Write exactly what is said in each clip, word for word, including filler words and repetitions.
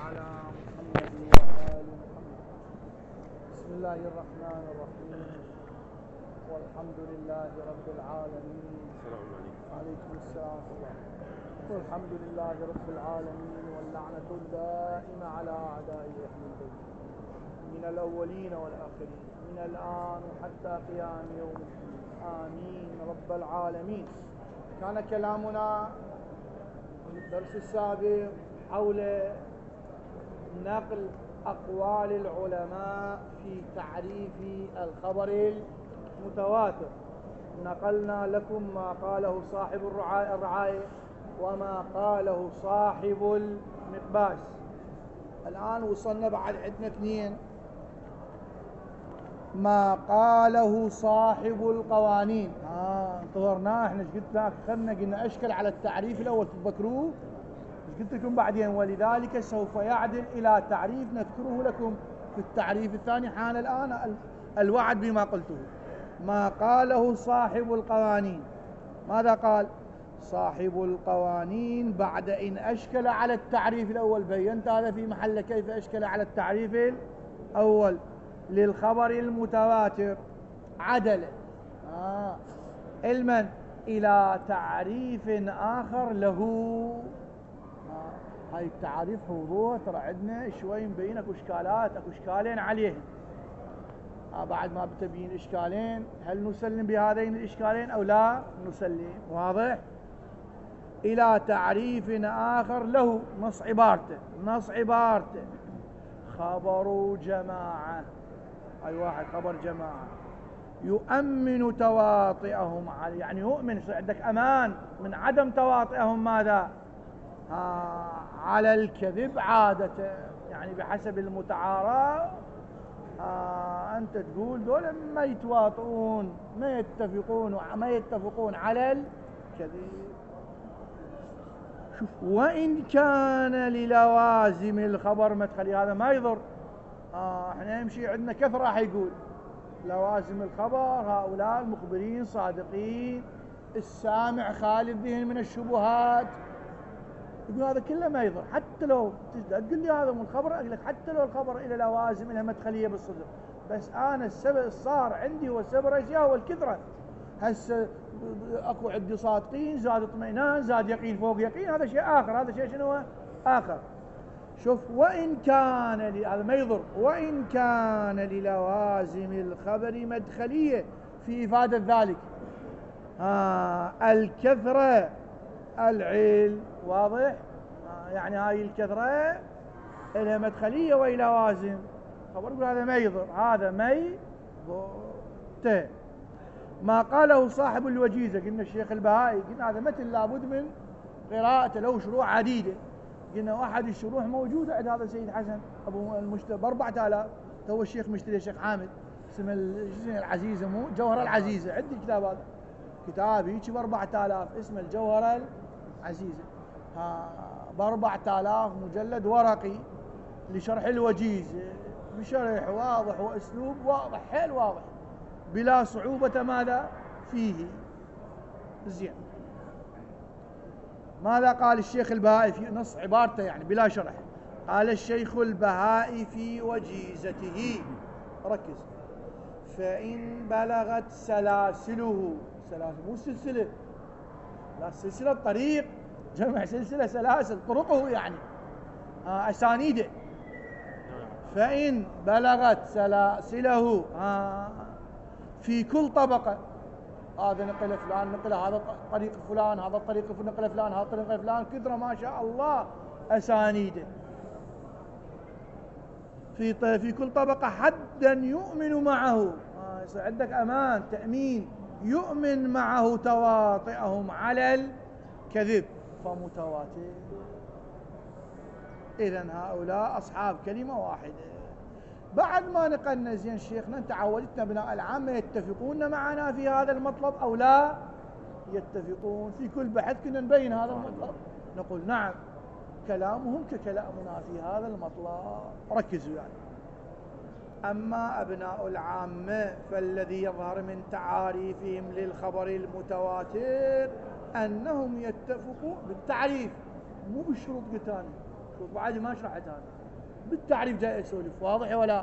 وعلى محمد وآل محمد. بسم الله الرحمن الرحيم، والحمد لله رب العالمين. السلام عليكم. وعليكم السلام ورحمة الله. والحمد لله رب العالمين، واللعنة الدائمة على أعدائه أهل البيت من الأولين والآخرين، من الآن وحتى قيام يوم الدين، آمين رب العالمين. كان كلامنا في الدرس السابق حول نقل أقوال العلماء في تعريف الخبر المتواتر. نقلنا لكم ما قاله صاحب الرعاية وما قاله صاحب المقباس. الآن وصلنا بعد عندنا اثنين، ما قاله صاحب القوانين. آه انتظرناه احنا، ايش قلت لك؟ خلنا قلنا اشكل على التعريف الاول، تتذكروه؟ ايش قلت لكم بعدين؟ ولذلك سوف يعدل الى تعريف نذكره لكم في التعريف الثاني. حان الان الوعد بما قلته. ما قاله صاحب القوانين، ماذا قال صاحب القوانين بعد ان اشكل على التعريف الاول؟ بينت هذا في محل كيف اشكل على التعريف الاول للخبر المتواتر. عدل آه. علما إلى تعريف آخر له. آه. هاي التعريف حفظوها، ترى عندنا شوي مبين اكو اشكالات، اكو اشكالين عليهم. آه بعد ما بتبين اشكالين، هل نسلم بهذين الاشكالين او لا نسلم؟ واضح؟ الى تعريف آخر له. نص عبارته نص عبارته خبر جماعة. أي واحد خبر جماعة يؤمن تواطئهم عليه، يعني يؤمن، عندك أمان من عدم تواطئهم ماذا؟ آه على الكذب عادة، يعني بحسب المتعارف. آه أنت تقول دول ما يتواطئون، ما يتفقون ما يتفقون على الكذب. شوف، وإن كان للوازم الخبر مدخلي، هذا ما يضر. آه احنا يمشي عندنا كثرة راح يقول لوازم الخبر، هؤلاء المخبرين صادقين، السامع خالي الذهن من الشبهات. يقول هذا كله ما يضر، حتى لو تقول لي هذا من الخبر، اقول لك حتى لو الخبر الى لوازم الى مدخليه بالصدق، بس انا السبب صار عندي هو السبب الرئيسي هو الكثرة. هسه اكو عندي صادقين، زاد اطمئنان، زاد يقين فوق يقين، هذا شيء اخر. هذا شيء شنو اخر؟ شوف، وإن كان ل... هذا ما يضر. وإن كان للوازم الخبر مدخلية في إفادة ذلك. آه الكثرة العلم، واضح؟ آه يعني هاي الكثرة إلى مدخلية وإلى لوازم خبر، يقول هذا ما يضر، هذا ما يضر. ما قاله صاحب الوجيزة، قلنا الشيخ البهائي، قلنا هذا مثل لابد من قراءته، له شروح عديدة. قلنا واحد الشروح موجودة عند هذا السيد حسن أبو المشتري ب أربعة آلاف، تو الشيخ مشتري الشيخ حامد اسمه العزيزة، مو جوهرة العزيزة. عندي كتاب هذا، كتاب هيك ب أربعة آلاف اسمه الجوهرة العزيزة، ب أربعة آلاف مجلد ورقي لشرح الوجيزة، بشرح واضح وأسلوب واضح، حيل واضح، بلا صعوبة ماذا فيه. زين، ماذا قال الشيخ البهائي في نص عبارته يعني بلا شرح؟ قال الشيخ البهائي في وجيزته، ركز: فإن بلغت سلاسله، سلاسل مو سلسلة، لا سلسلة طريق، جمع سلسلة سلاسل، طرقه يعني آه أسانيده. فإن بلغت سلاسله آه في كل طبقة، هذا نقل فلان، نقل هذا طريق فلان، هذا الطريق نقل فلان، هذا طريق فلان، كثرة ما شاء الله أسانيده. في في كل طبقة حدا يؤمن معه، آه يصير عندك أمان، تأمين، يؤمن معه تواطئهم على الكذب فمتواتر. إذن هؤلاء أصحاب كلمة واحدة. بعد ما نقلنا زين شيخنا، انت عودتنا ابناء العامة يتفقون معنا في هذا المطلب او لا يتفقون؟ في كل بحث كنا نبين هذا المطلب، نقول نعم كلامهم ككلامنا في هذا المطلب. ركزوا يعني. اما ابناء العامة فالذي يظهر من تعاريفهم للخبر المتواتر انهم يتفقون بالتعريف، مو بالشروط قتاني. بعد ما شرحت هذا بالتعريف جاي اسولف، واضح ولا؟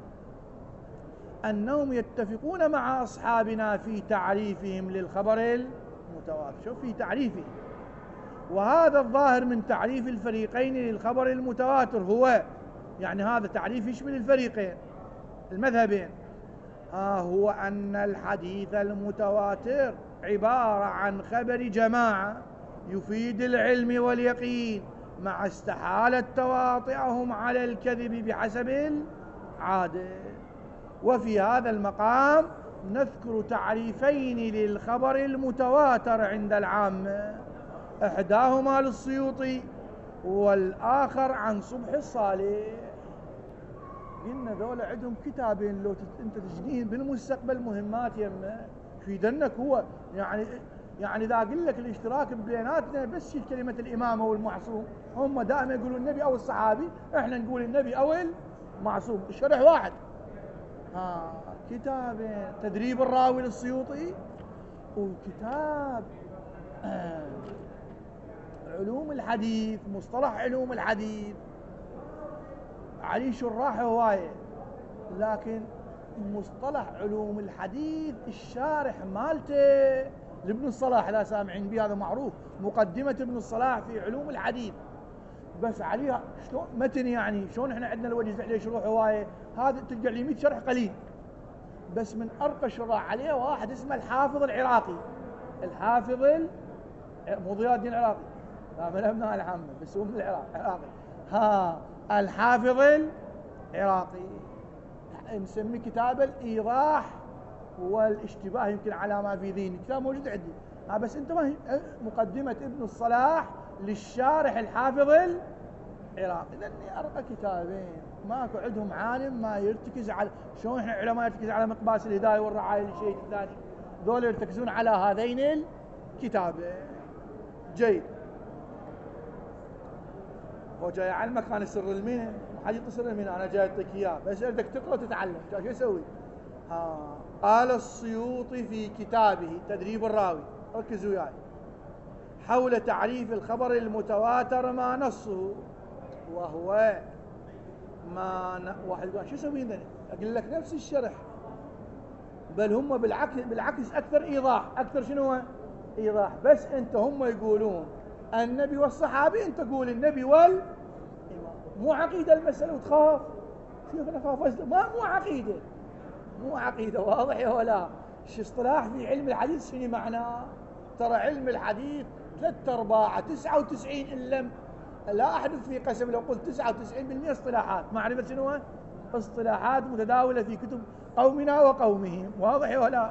أنهم يتفقون مع أصحابنا في تعريفهم للخبر المتواتر. شوف في تعريفه، وهذا الظاهر من تعريف الفريقين للخبر المتواتر هو، يعني هذا تعريف يشمل الفريقين المذهبين، ها هو أن الحديث المتواتر عبارة عن خبر جماعة يفيد العلم واليقين مع استحالة تواطئهم على الكذب بحسب العادة. وفي هذا المقام نذكر تعريفين للخبر المتواتر عند العامة، إحداهما للسيوطي والآخر عن صبح الصالح. قلنا ذولا عندهم كتابين لو انت تجنين بالمستقبل مهمات يمه في دنك هو، يعني يعني اذا اقول لك الاشتراك بيناتنا بس كلمه الامامه والمعصوم، هم دائما يقولون النبي او الصحابي، احنا نقول النبي او المعصوم، الشرح واحد. ها كتابين، تدريب الراوي للسيوطي وكتاب آه علوم الحديث، مصطلح علوم الحديث، علي شراح هوايه، لكن مصطلح علوم الحديث الشارح مالته لابن الصلاح، لا سامعين به، هذا معروف، مقدمة ابن الصلاح في علوم الحديث، بس عليها شلون متن، يعني شلون احنا عندنا الوجه عليه شروح هوايه، هذا تلقى لي مئة شرح قليل، بس من ارقى الشراح عليه واحد اسمه الحافظ العراقي، الحافظ ال... مو ضياء الدين العراقي، لا من ابناء العامة بس هو من العراق عراقي، ها الحافظ العراقي، نسميه كتاب الإيضاح والاشتباه يمكن على ما في ذهني، كتاب موجود عندي، ها بس انت ما هي مقدمة ابن الصلاح للشارح الحافظ العراقي، لاني ارقى كتابين ماكو عندهم عالم ما يرتكز على، شلون احنا علماء يرتكز على مقباس الهدايه والرعايه للشيء الثاني، ذول يرتكزون على هذين الكتابين. جيد، هو جاي يعلمك عن سر المهن، حد يعطي سر المهن، انا جاي اعطيك اياه بس بدك تقرا وتتعلم، شو يسوي؟ ها قال السيوطي في كتابه تدريب الراوي، ركزوا وياي، حول تعريف الخبر المتواتر ما نصه، وهو ما ن... واحد يقول شو يسوي ذني؟ اقول لك نفس الشرح، بل هم بالعكس بالعكس اكثر ايضاح، اكثر شنو ايضاح، بس انت هم يقولون النبي والصحابي، انت تقول النبي وال مو عقيده المساله وتخاف، شوف انا خاف ما مو عقيده، مو عقيده، واضح يا ولا؟ شو اصطلاح في علم الحديث شنو معناه؟ ترى علم الحديث ثلاثة أرباعة تسعة وتسعين إن لم لا أحدث في قسم لو قلت تسعة وتسعين بالمئة اصطلاحات، معرفة شنو؟ اصطلاحات متداولة في كتب قومنا وقومهم، واضح يا ولا؟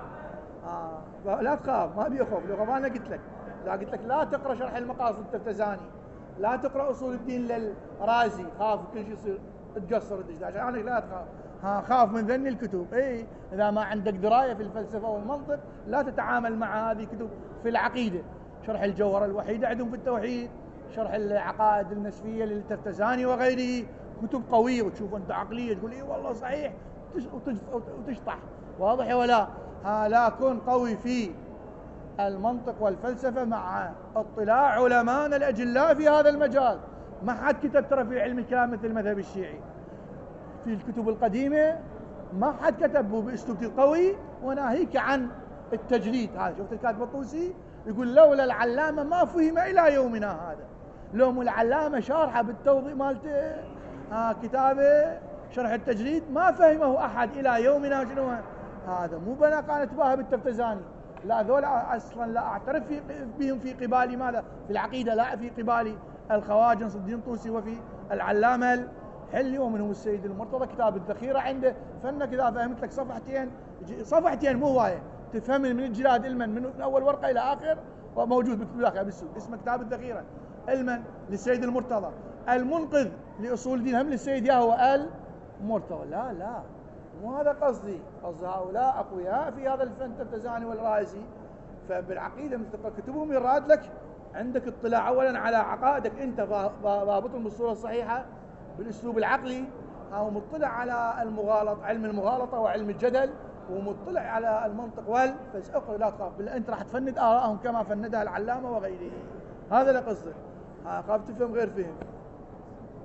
آه لا تخاف، ما بي خوف، لو خوف أنا قلت لك، لا قلت لك لا تقرأ شرح المقاصد التفتزاني، لا تقرأ أصول الدين للرازي، خاف كل شيء يصير تقصر عشان أنا لا تخاف، ها خاف من ذني الكتب، اي اذا ما عندك درايه في الفلسفه والمنطق لا تتعامل مع هذه الكتب. في العقيده شرح الجوهره الوحيده عندهم في التوحيد، شرح العقائد النسفيه للتفتزاني وغيره، كتب قويه وتشوف انت عقليه تقول اي والله صحيح وتشطح، واضح يا ولا؟ ها لا كن قوي في المنطق والفلسفه مع اطلاع علماءنا الاجلاء في هذا المجال، ما حد كتب ترى في علم الكلام مثل المذهب الشيعي، في الكتب القديمة ما حد كتبه بأسلوب قوي، وناهيك عن التجريد، هذا شفت الكاتب الطوسي يقول لولا العلامة ما فهم إلى يومنا هذا، لو العلامة شارحة بالتوضيح مالته ها كتابه شرح التجريد ما فهمه أحد إلى يومنا، شنو هذا؟ مو بنا قالت باها بالتفتزاني، لا ذول أصلا لا أعترف في بهم في قبالي ماذا؟ في العقيدة، لا في قبالي الخواجة نصر الدين الطوسي وفي العلامة حلي، ومنهم السيد المرتضى كتاب الذخيرة عنده، فانك اذا فهمت لك صفحتين صفحتين مو هوايه تفهم من الجلاد المن من اول ورقه الى اخر، وموجود بكتب لك بالسوق اسمه كتاب الذخيرة، المن للسيد المرتضى، المنقذ لاصول الدين هم للسيد ياهو المرتضى، لا لا مو هذا قصدي، قصدي هؤلاء اقوياء في هذا الفن التفتزاني والرازي، فبالعقيده مثل كتبهم يراد لك عندك اطلاع اولا على عقائدك انت ضابطهم بالصوره الصحيحه بالاسلوب العقلي، او مطلع على المغالط علم المغالطه وعلم الجدل، ومطلع على المنطق والفلسفه، لا تخاف بالله انت راح تفند ارائهم كما فندها العلامه وغيره، هذا اللي قصده، خاف تفهم غير فهم.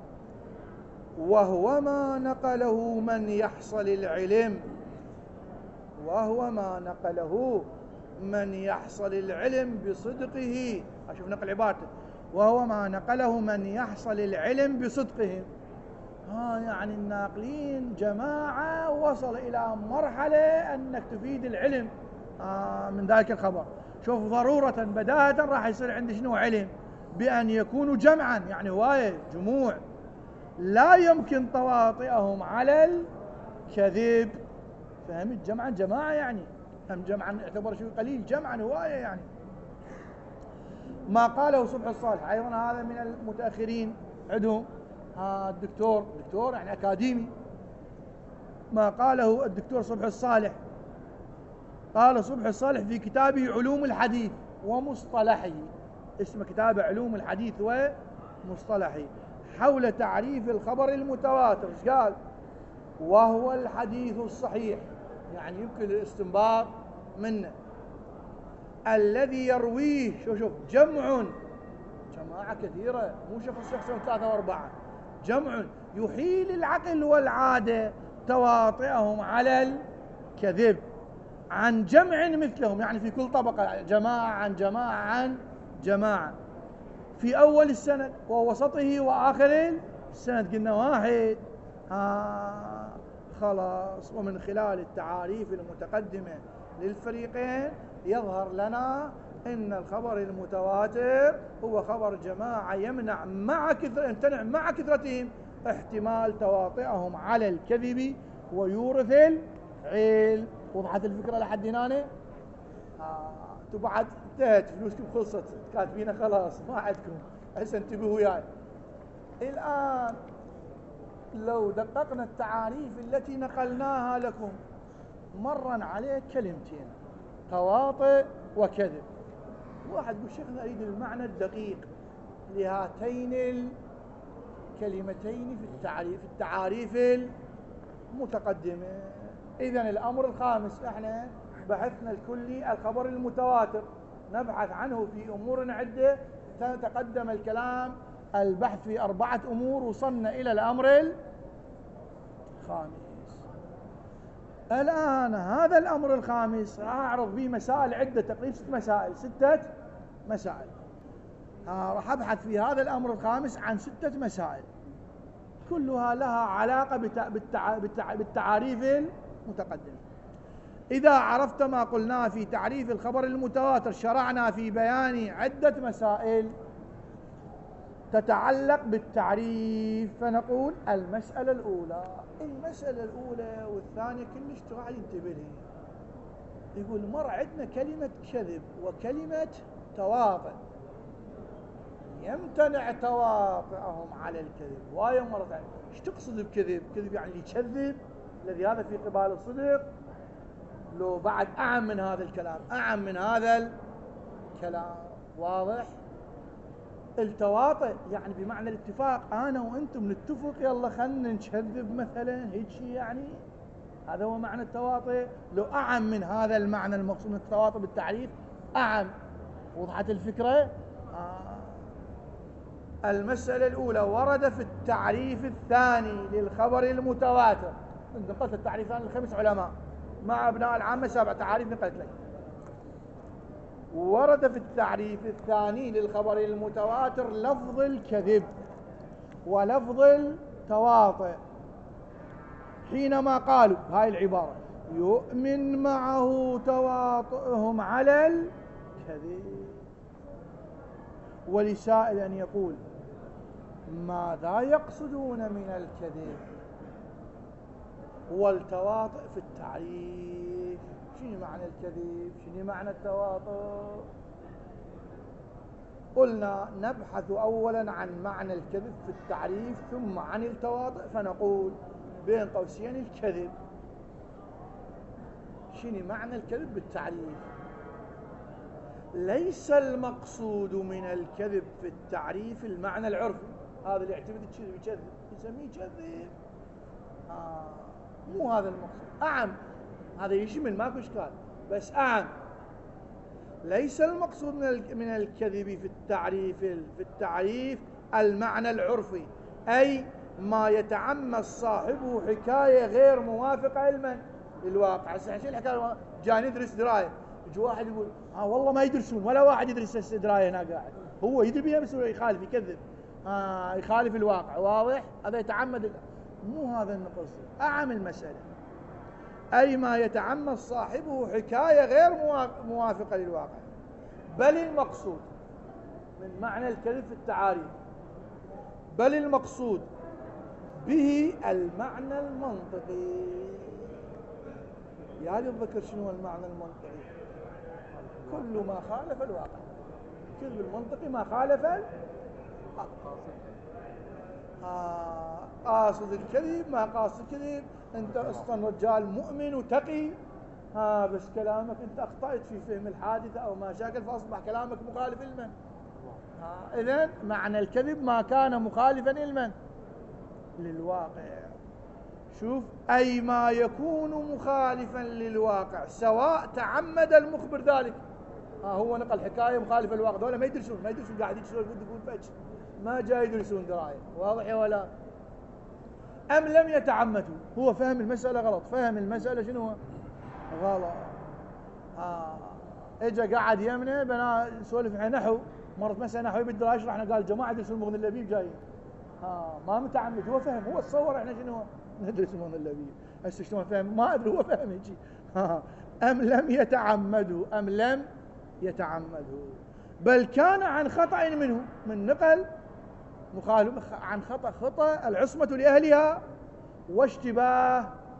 وهو ما نقله من يحصل العلم وهو ما نقله من يحصل العلم بصدقه. أشوف نقل عبارته، وهو ما نقله من يحصل العلم بصدقهم. ها يعني الناقلين جماعة وصل إلى مرحلة أنك تفيد العلم آه من ذلك الخبر. شوف ضرورة بداهة راح يصير عندي شنو علم بأن يكونوا جمعا، يعني هواية جموع لا يمكن تواطئهم على الكذب. فهمت؟ جمعا جماعة يعني هم جمعا يعتبر شيء قليل، جمعا هواية يعني. ما قاله صبح الصالح أيضا هذا من المتأخرين عندهم ها الدكتور دكتور يعني أكاديمي. ما قاله الدكتور صبح الصالح، قال صبح الصالح في كتابه علوم الحديث ومصطلحه، اسم كتابه علوم الحديث ومصطلحه، حول تعريف الخبر المتواتر. ايش قال؟ وهو الحديث الصحيح، يعني يمكن الاستنباط منه، الذي يرويه شوف شوف جمع، جماعة كثيرة مو شخص شخصين ثلاثة وأربعة، جمع يحيل العقل والعادة تواطئهم على الكذب عن جمع مثلهم، يعني في كل طبقة جماعة عن جماعة عن جماعة، في أول السند ووسطه وآخر السند. قلنا واحد ها خلاص. ومن خلال التعاريف المتقدمة للفريقين يظهر لنا إن الخبر المتواتر هو خبر جماعة يمنع مع كثرة يمتنع مع كثرتهم احتمال تواطئهم على الكذب ويورث العلم. وضحت الفكرة لحد هنا؟ آه. انتم بعد انتهت فلوسكم خلصت كاتبينها خلاص ما عندكم، هسه انتبهوا وياي. الآن لو دققنا التعاريف التي نقلناها لكم مرا عليه كلمتين تواطئ وكذب. واحد يقول شيخنا أريد المعنى الدقيق لهاتين الكلمتين في التعريف التعاريف المتقدمة. إذن الأمر الخامس، احنا بحثنا الكلي الخبر المتواتر، نبحث عنه في أمور عدة، تقدم الكلام البحث في أربعة أمور، وصلنا إلى الأمر الخامس. الآن هذا الأمر الخامس راح أعرض به مسائل عدة، تقريبا ست مسائل ستة مسائل. راح أبحث في هذا الأمر الخامس عن ستة مسائل كلها لها علاقة بالتعاريف المتقدمة. إذا عرفت ما قلناه في تعريف الخبر المتواتر، شرعنا في بيان عدة مسائل تتعلق بالتعريف. فنقول المسألة الأولى، المسألة الأولى والثانية كلش راح ينتبه لها. يقول مر عندنا كلمة كذب وكلمة تواطئ، يمتنع تواطئهم على الكذب. وايا مرة ثانية ايش تقصد بكذب؟ كذب يعني يكذب الذي هذا في قبال الصدق. لو بعد أعم من هذا الكلام، أعم من هذا الكلام، واضح؟ التواطئ يعني بمعنى الاتفاق، أنا وأنتم نتفق يلا خلنا نكذب مثلا هيك شيء، يعني هذا هو معنى التواطئ. لو أعم من هذا المعنى المقصود من التواطئ بالتعريف أعم. وضحت الفكرة؟ آه. المسألة الأولى ورد في التعريف الثاني للخبر المتواتر، نقلت التعريف الثاني لخمس علماء مع أبناء العامة سبع تعاريف نقلت لك. ورد في التعريف الثاني للخبر المتواتر لفظ الكذب ولفظ التواطئ، حينما قالوا هاي العبارة يؤمن معه تواطئهم على الكذب. ولسائل أن يقول ماذا يقصدون من الكذب والتواطئ في التعريف؟ شنو معنى الكذب؟ شنو معنى التواطؤ؟ قلنا نبحث أولا عن معنى الكذب في التعريف ثم عن التواطؤ. فنقول بين قوسين الكذب، شنو معنى الكذب بالتعريف؟ ليس المقصود من الكذب في التعريف المعنى العرفي، هذا اللي يعتمد الكذب يكذب يسميه كذب، آه مو هذا المقصود، أعم، هذا يشمل ماكو إشكال بس أعم. ليس المقصود من الكذب في التعريف في التعريف المعنى العرفي، أي ما يتعمد صاحبه حكاية غير موافقة لمن؟ للواقع. هسه شو الحكاية؟ جاي ندرس دراية، يجي واحد يقول ها آه والله ما يدرسون، ولا واحد يدرس هسه دراية هنا قاعد، هو يدري بيها بس يخالف يكذب، ها آه يخالف الواقع. واضح؟ هذا يتعمد. مو هذا النقص، أعم المسألة. أي ما يتعمد صاحبه حكاية غير موافقة للواقع. بل المقصود من معنى الكذب في التعاريف، بل المقصود به المعنى المنطقي. يعني الذكر شنو المعنى المنطقي؟ كل ما خالف الواقع. كذب المنطقي ما خالف آه قاصد الكذب ما قاصد الكذب. انت اصلا رجال مؤمن وتقي، ها آه بس كلامك انت اخطأت في فهم الحادثة او ما شاكل، فاصبح كلامك مخالف لمن؟ آه اذن معنى الكذب ما كان مخالفا لمن؟ للواقع. شوف، أي ما يكون مخالفا للواقع سواء تعمد المخبر ذلك. ها آه هو نقل حكاية مخالفة للواقع، دولة ما يدرسون ما يدرسون قاعد يدرسون يقول فج، ما جاي يدرسون دراية. واضح ولا؟ أم لم يتعمدوا، هو فهم المسألة غلط، فهم المسألة شنو غلط. آه اجا قاعد يمنا بنا نسولف عن نحو، مرت مسألة نحوي بالدراية يشرحنا، قال جماعة يدرسون المغني اللبيب جايين. آه ما متعمد، هو فهم، هو تصور احنا شنو ندرس المغني اللبيب. هسه شلون فهم؟ ما ادري، هو فهم هيجي. آه أم لم يتعمدوا، أم لم يتعمدوا، بل كان عن خطأ منه، من نقل مخالف عن خطأ، خطأ العصمة لأهلها واشتباه.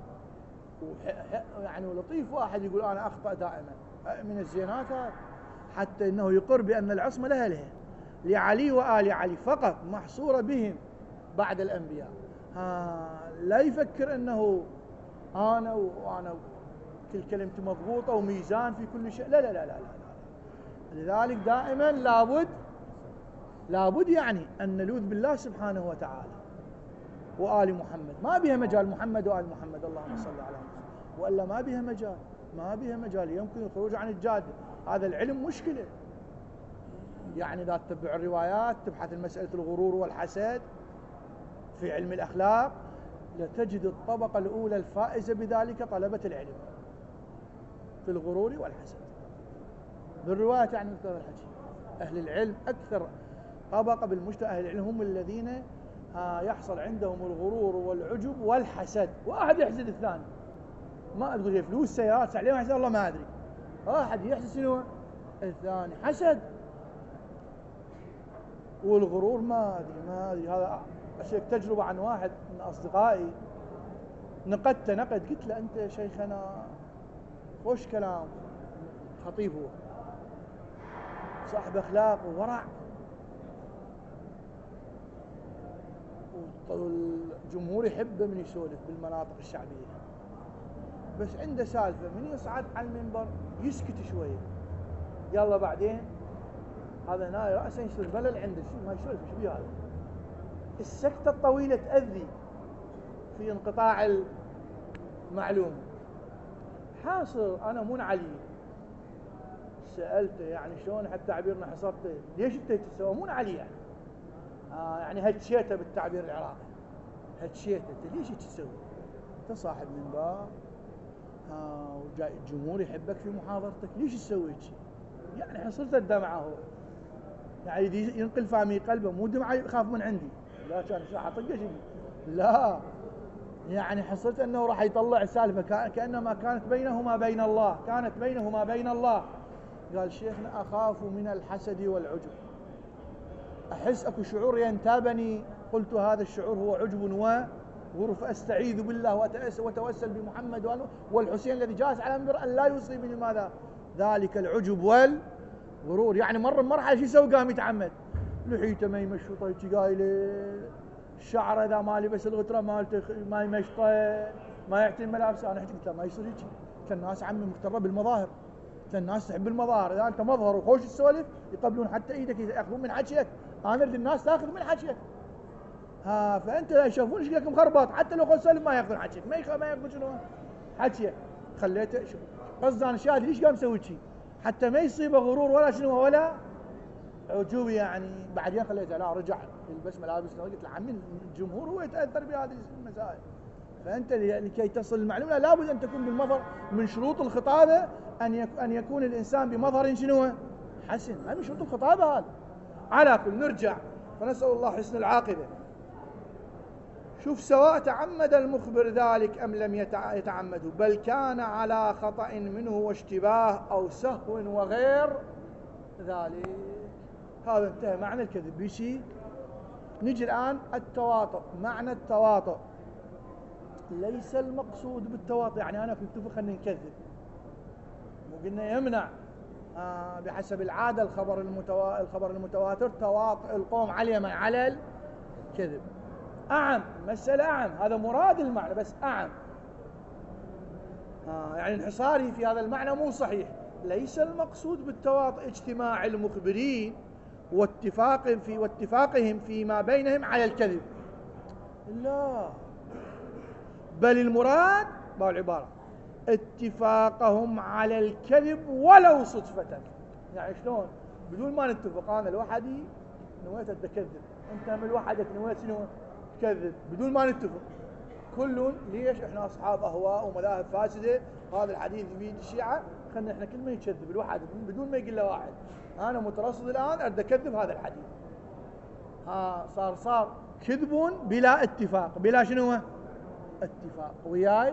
يعني لطيف واحد يقول أنا أخطأ دائما، من الزينات حتى إنه يقر بأن العصمة لأهلها لعلي وآل علي فقط، محصورة بهم بعد الأنبياء. ها لا يفكر أنه أنا وأنا كل كلمتي مضبوطة وميزان في كل شيء، لا لا لا لا, لا. لذلك دائما لابد لابد يعني أن نلوذ بالله سبحانه وتعالى وآل محمد، ما بها مجال محمد وآل محمد، اللهم صل على محمد، وإلا ما بها مجال، ما بها مجال، يمكن الخروج عن الجادة. هذا العلم مشكلة. يعني إذا تتبع الروايات تبحث المسألة الغرور والحسد في علم الأخلاق لتجد الطبقة الأولى الفائزة بذلك طلبة العلم في الغرور والحسد. بالرواية يعني مثل الحكي أهل العلم أكثر طبقة بالمجتمع، أهل العلم هم الذين يحصل عندهم الغرور والعجب والحسد. واحد يحسد الثاني، ما أقول لي فلوس سيارات عليه ما يحسد، الله ما أدري، واحد يحسد شنو الثاني حسد. والغرور ما أدري ما أدري هذا أشياء. تجربة عن واحد من أصدقائي نقدت نقد، قلت له أنت شيخنا خوش كلام، خطيب هو صاحب أخلاق وورع، والجمهور يحبه من يسولف بالمناطق الشعبية، بس عنده سالفة من يصعد على المنبر يسكت شوية، يلا بعدين هذا هنا رأسا يصير بلل عنده، شو ما يسولف شو بيه هذا. السكتة الطويلة تأذي في انقطاع المعلومة. حاصل أنا منعلي سألته يعني شلون حتى تعبيرنا حصرته، ليش انت تسوي منعلي يعني آه يعني هتشيته بالتعبير العراقي، هتشيته انت ليش تسوي؟ انت صاحب منبر آه وجاي الجمهور يحبك في محاضرتك، ليش تسوي هيك؟ يعني حصلت الدمعة هو يعني ينقل فامي قلبه، مو دمعة يخاف من عندي، لا كان راح اطقه شيء، لا يعني حصلت انه راح يطلع السالفه كانما كانت بينهما بين الله، كانت بينهما بين الله. قال شيخنا اخاف من الحسد والعجب، احس اكو شعور ينتابني، قلت هذا الشعور هو عجب وغرور، فاستعيذ بالله واتوسل بمحمد والحسين الذي جالس على المنبر ان لا يصيبني ماذا ذلك العجب والغرور. يعني مر بمرحله شو يسوي؟ قام يتعمد لحيته ما يمشطه هيك قايله، الشعر اذا ما لبس الغتره مالته ما يمشطه، ما يعتني ملابسه. انا قلت له ما يصير هيك، الناس عمي مغتره بالمظاهر، الناس تحب المظاهر، اذا انت مظهر وخوش السوالف يقبلون حتى ايدك ياخذون من حكيك، انا اريد الناس تاخذ من حكيك. ها فانت لا يشوفون شكلك مخربط، حتى لو خذ سوالف ما ياخذون حكيك، ما ياخذ ما ياخذون شنو حكيك، خليته قصدي انا شادي ليش قام مسوي شيء؟ حتى ما يصيبه غرور ولا شنو ولا عجوب. يعني بعدين خليته لا رجع يلبس ملابس نوم، قلت له عمي الجمهور هو يتاثر بهذه المسائل، فانت لكي تصل المعلومه لابد ان تكون بالمظهر. من شروط الخطابه ان ان يكون الانسان بمظهر شنو؟ حسن، هذا من شروط الخطابه هذا. على كل نرجع، فنسال الله حسن العاقبه. شوف، سواء تعمد المخبر ذلك أم لم يتعمده، بل كان على خطأ منه واشتباه أو سهو وغير ذلك. هذا انتهى معنى الكذب بشيء. نجي الآن التواطؤ. معنى التواطؤ ليس المقصود بالتواطؤ يعني أنا كنت فخ أن نكذب، مو قلنا يمنع آه بحسب العادة الخبر المتوا... الخبر المتواتر تواطؤ القوم على من على الكذب. أعم، مسألة أعم، هذا مراد المعنى بس أعم. آه يعني انحصاري في هذا المعنى مو صحيح. ليس المقصود بالتواطؤ اجتماع المخبرين واتفاق في واتفاقهم فيما بينهم على الكذب، لا، بل المراد بالعبارة اتفاقهم على الكذب ولو صدفة. يعني شلون؟ بدون ما نتفق، أنا لوحدي نويت أتكذب، أنت من لوحدك نويت شنو؟ كذب، بدون ما نتفق. كل ليش؟ احنا اصحاب اهواء ومذاهب فاسده، هذا الحديث بيد الشيعه، خلينا احنا كل ما يكذب الواحد بدون ما يقول له واحد انا مترصد الان اريد اكذب هذا الحديث. ها صار صار كذب بلا اتفاق، بلا شنو؟ اتفاق وياي.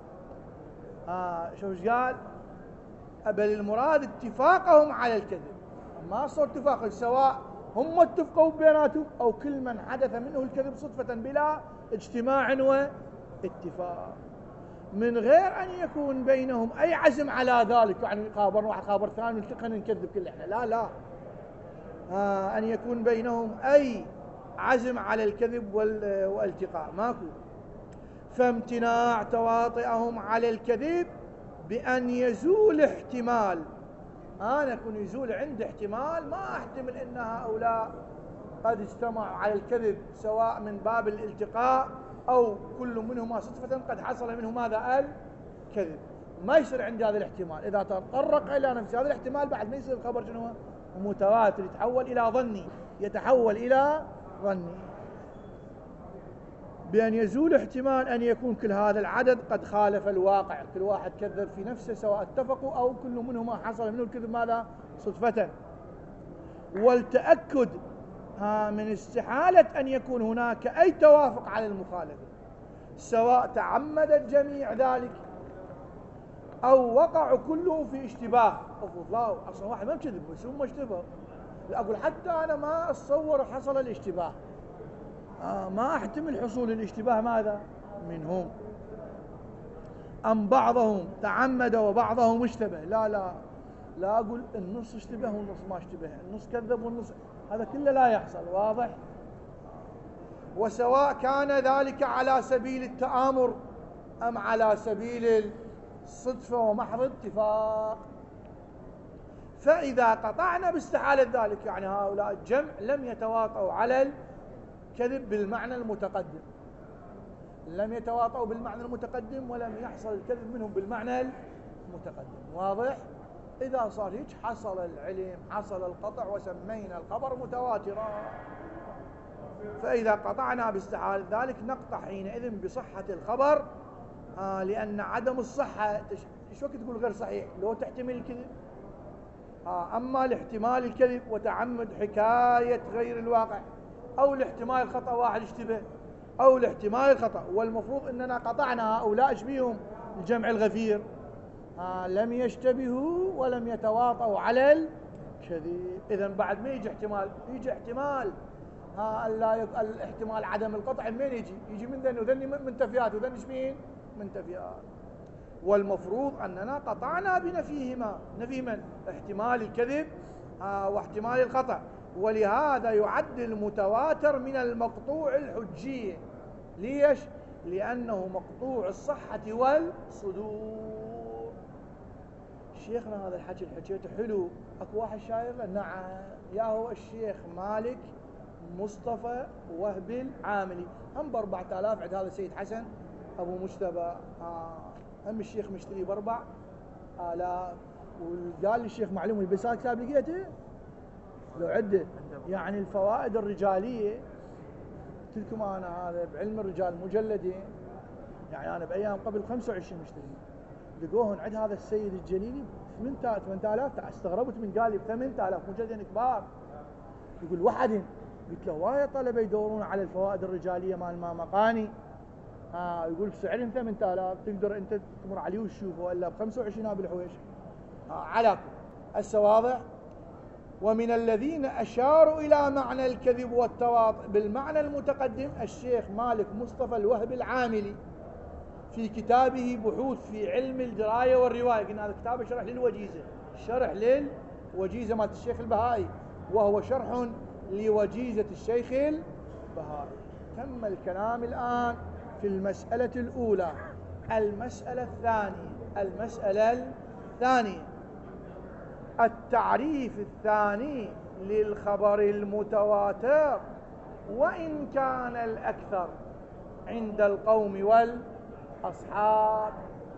ها شوف ايش قال؟ بل المراد اتفاقهم على الكذب، ما صار اتفاق، سواء هم اتفقوا بيناتهم أو كل من حدث منه الكذب صدفة بلا اجتماع واتفاق، من غير أن يكون بينهم أي عزم على ذلك. يعني خابر واحد خابر ثاني نلتقي نكذب كل احنا، لا لا، آه أن يكون بينهم أي عزم على الكذب والالتقاء، ماكو. فامتناع تواطئهم على الكذب بأن يزول احتمال، أنا أكون يزول عندي احتمال، ما أحتمل أن هؤلاء قد اجتمعوا على الكذب سواء من باب الالتقاء أو كل منهما صدفة قد حصل منه ماذا؟ الكذب. ما يصير عندي هذا الاحتمال. إذا تطرق إلى نفس هذا الاحتمال بعد ما يصير الخبر شنو؟ متواتر، يتحول إلى ظني، يتحول إلى ظني. بأن يزول احتمال أن يكون كل هذا العدد قد خالف الواقع، كل واحد كذب في نفسه سواء اتفقوا أو كل منهما حصل منه الكذب ماذا؟ صدفة. والتأكد من استحالة أن يكون هناك أي توافق على المخالفة، سواء تعمد الجميع ذلك أو وقعوا كلهم في اشتباه. أفضل لا، أصلا واحد ما بكذب بس هم اشتبه، أقول حتى أنا ما أتصور حصل الاشتباه، آه ما أحتمل حصول الاشتباه ماذا؟ منهم. أم بعضهم تعمد وبعضهم اشتبه، لا لا لا أقول النص اشتبه والنص ما اشتبه، النص كذب والنص، هذا كله لا يحصل، واضح؟ وسواء كان ذلك على سبيل التآمر أم على سبيل الصدفة ومحض اتفاق. فإذا قطعنا باستحالة ذلك، يعني هؤلاء الجمع لم يتواطؤوا على الكذب بالمعنى المتقدم، لم يتواطؤوا بالمعنى المتقدم ولم يحصل الكذب منهم بالمعنى المتقدم، واضح؟ إذا صار هيك حصل العلم، حصل القطع، وسمينا الخبر متواترا. فإذا قطعنا باستحالة ذلك نقطع حينئذ بصحة الخبر، آه لأن عدم الصحة ايش وقت تقول غير صحيح؟ لو تحتمل الكذب. آه أما الاحتمال الكذب وتعمد حكاية غير الواقع، أو الاحتمال الخطأ واحد اشتبه، أو الاحتمال الخطأ، والمفروض أننا قطعنا هؤلاء ايش بيهم؟ الجمع الغفير، آه لم يشتبهوا ولم يتواطؤوا على الكذب. إذن بعد ما يجي احتمال، يجي احتمال ها لا يق... الاحتمال عدم القطع من يجي؟ يجي من ذني وذني منتفيات، وذني ايش مين؟ منتفيات. والمفروض أننا قطعنا بنفيهما، نفي من؟ احتمال الكذب آه واحتمال الخطأ. ولهذا يعد المتواتر من المقطوع الحجية. ليش؟ لأنه مقطوع الصحة والصدور. شيخنا هذا الحكي اللي حكيته حلو، اكو واحد شاير له؟ نعم، يا هو الشيخ مالك مصطفى وهبي العاملي، هم بأربعة آلاف عند هذا السيد حسن أبو مجتبى، آه هم الشيخ مشتري بأربع آلاف. وقال لي الشيخ معلوم البساط كتاب لقيته لو عده، يعني الفوائد الرجالية قلت لكم أنا هذا بعلم الرجال مجلدين، يعني أنا بأيام قبل خمسة وعشرين مشترين، لقوهن عند هذا السيد الجليلي ثمانية آلاف. استغربت من قال لي ب ثمانية آلاف مجلدين كبار. يقول وحدين. قلت له وايد طلبة يدورون على الفوائد الرجالية مال ما مقاني. ها يقول بسعرهم ثمانية آلاف، تقدر أنت تمر عليه وتشوفه، ولا ب خمسة وعشرين بالحويش. على هسه واضح. ومن الذين أشاروا إلى معنى الكذب والتواطؤ بالمعنى المتقدم الشيخ مالك مصطفى الوهب العاملي في كتابه بحوث في علم الدراية والرواية. قلنا هذا كتابه شرح للوجيزة، شرح للوجيزة مالت الشيخ البهائي، وهو شرح لوجيزة الشيخ البهائي. تم الكلام الآن في المسألة الأولى. المسألة الثانية المسألة الثانية التعريف الثاني للخبر المتواتر، وإن كان الأكثر عند القوم والأصحاب،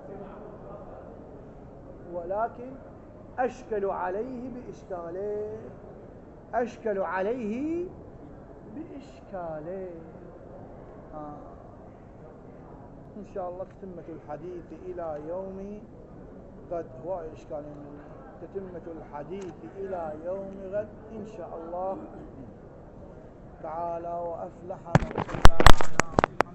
ولكن أشكل عليه بإشكالين أشكل عليه بإشكالين آه. إن شاء الله تتمة الحديث إلى يوم غد. هو إشكالين. تتمة الحديث إلى يوم غد إن شاء الله تعالى. وأفلح من صلى على